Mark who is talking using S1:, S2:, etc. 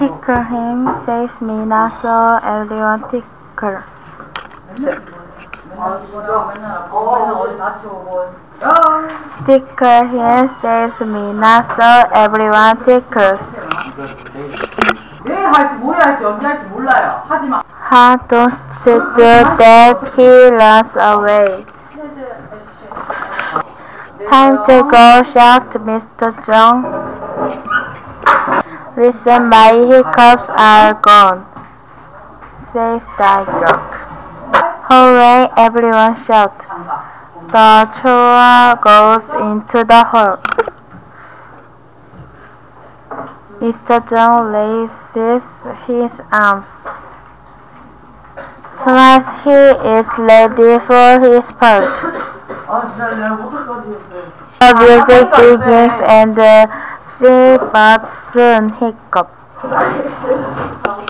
S1: Tickle him, says Mina, so everyone tickles. Tickle him, says Mina, so everyone tickles. Don't do that, he runs away. Time to go, shouted Mr. John. Listen, my hiccups are gone, says the dog. Hooray, everyone shouts. The chore goes into the hole. Mr. John raises his arms. Slice, he is ready for his part. The music begins and the three birds soon hiccup.